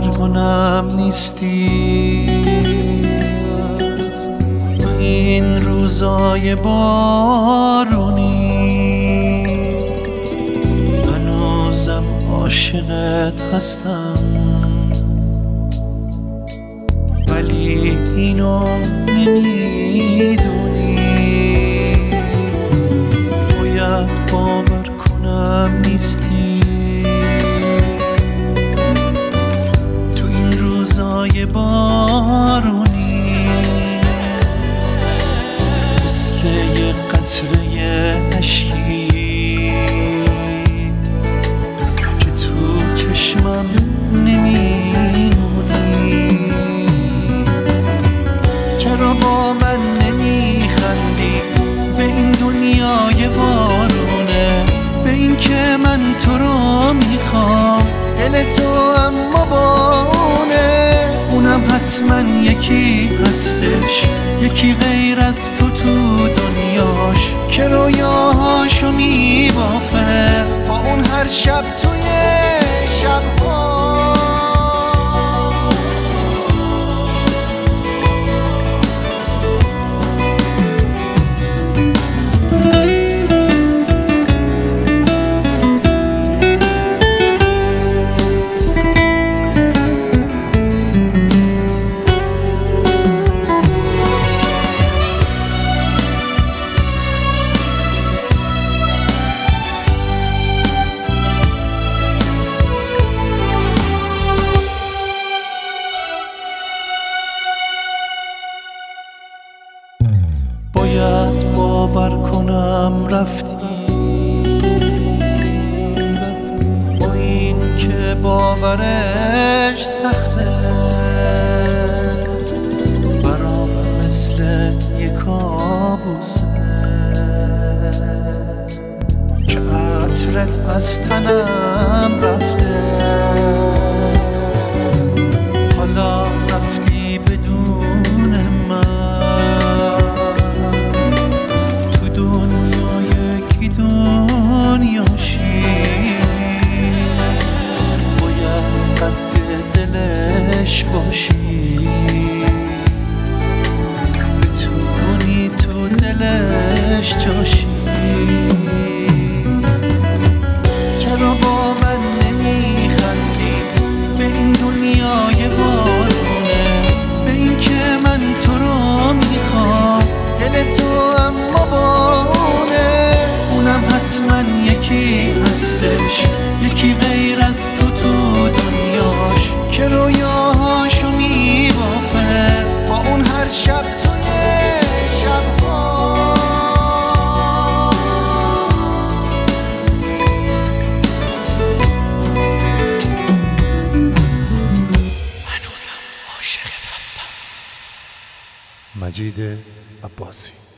باور کنم نیستی این روزای بارونی، هنوزم عاشقت هستم ولی اینو نمیدونی. باید باور کنم نیستی تو این روزای بارونی، مثل یه قطره اشکی که تو چشمم نمیمونی. چرا با من نمیخندی به این دنیای بارونه، به این که من تو رو میخوام دل تو اما با اونم حتما یکی هستش، یکی غیر از تو دنیاش که رویاهاشو میبافه با اون هر شب توی شبها. باید باور کنم رفتی با این که باورش سخته، برام مثل یه کابوسه که عطرت از تنم رفته. حالا رفتی بدون من باشی، بتونی تو دلش جاشی. چرا با من نمیخندی به این دنیای بارونه، به این که من تو رو میخوام دل تو اما با اونم حتما یکی هستش، یکی غیر از تو دنیاش که رویاهاشو میبافه با اون هر شب توی شبها. هنوزم عاشقت هستم. مجید عباسی.